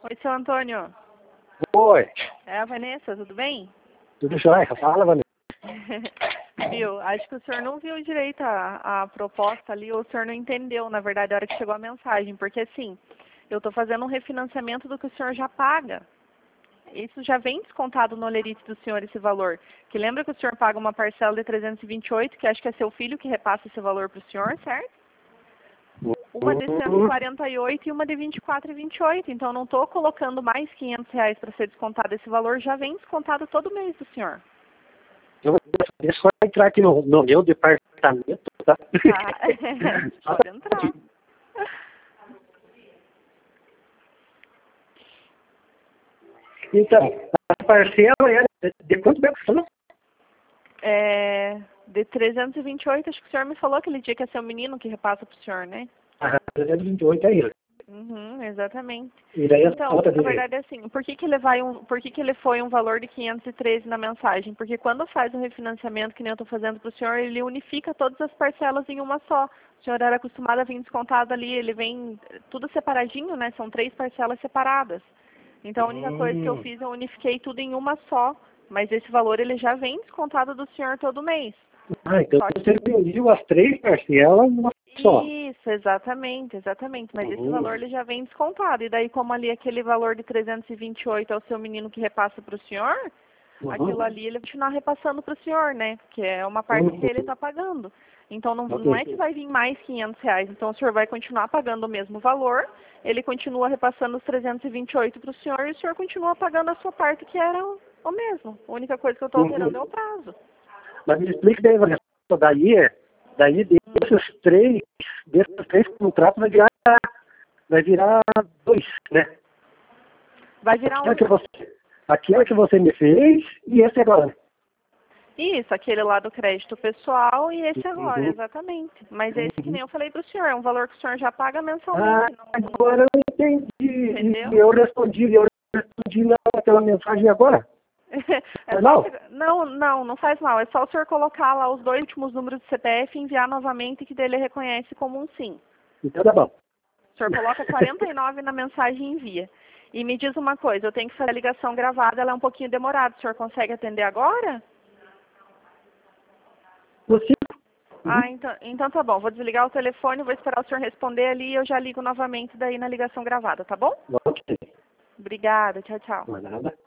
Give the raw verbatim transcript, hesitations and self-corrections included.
Oi, seu Antônio. Oi, É a Vanessa, tudo bem? tudo jóia? Fala, Vanessa. Viu? Acho que o senhor não viu direito a, a proposta ali, ou o senhor não entendeu, na verdade, a hora que chegou a mensagem. Porque, assim, eu estou fazendo um refinanciamento do que o senhor já paga. Isso já vem descontado no olerite do senhor, esse valor. Que lembra que o senhor paga uma parcela de trezentos e vinte e oito, que acho que é seu filho que repassa esse valor para o senhor, certo? Uma de cento e quarenta e oito e uma de vinte e quatro e vinte e oito. Então, não estou colocando mais quinhentos reais para ser descontado. Esse valor já vem descontado todo mês do senhor. Eu vou só entrar aqui no, no meu departamento, tá? Tá. Pode entrar. Então, a parcela é de quanto tempo você falou? É, de trezentos e vinte e oito, acho que o senhor me falou aquele dia que é seu menino que repassa para o senhor, né? Ah, trezentos e vinte e oito é ele. Uhum, exatamente. E daí a Então, conta na dele. verdade é assim, por que que ele vai um, por que que ele foi um valor de quinhentos e treze na mensagem? Porque quando faz um refinanciamento, que nem eu estou fazendo para o senhor, ele unifica todas as parcelas em uma só. O senhor era acostumado a vir descontado ali, ele vem tudo separadinho, né? São três parcelas separadas. Então a única coisa que eu Hum. fiz, eu unifiquei tudo em uma só. Mas esse valor ele já vem descontado do senhor todo mês. Ah, então Só que você dividiu as três parcelas numa só. Isso, exatamente, exatamente. Mas esse Uhum. valor ele já vem descontado. E daí, como ali aquele valor de trezentos e vinte e oito é o seu menino que repassa para o senhor, Uhum. aquilo ali ele vai continuar repassando para o senhor, né? Porque é uma parte Uhum. que ele está pagando. Então, não, Ok. não é que vai vir mais quinhentos reais. Então, o senhor vai continuar pagando o mesmo valor, ele continua repassando os trezentos e vinte e oito para o senhor e o senhor continua pagando a sua parte, que era o, o mesmo. A única coisa que eu estou alterando é o prazo. Mas me explica daí, Vanessa. Daí, é- daí desses três, desses três contratos vai virar, vai virar dois, né? Vai virar Aquela um. que você, aquela que você me fez e esse agora. Isso, aquele lá do crédito pessoal e esse agora, Uhum. exatamente. Mas esse que nem eu falei para o senhor, é um valor que o senhor já paga Ah, mensalmente. Não, agora eu entendi. entendeu? E eu respondi, eu respondi naquela mensagem agora. É Mas só, não. você- não, não, não faz mal. É só o senhor colocar lá os dois últimos números do C P F e enviar novamente, que dele reconhece como um sim. Então tá bom. O senhor coloca quarenta e nove na mensagem e envia. E me diz uma coisa, eu tenho que fazer a ligação gravada, ela é um pouquinho demorada. O senhor consegue atender agora? Você, Ah, então, então tá bom. Vou desligar o telefone, vou esperar o senhor responder ali e eu já ligo novamente daí na ligação gravada, tá bom? ok. Obrigada, tchau, tchau. Não é nada.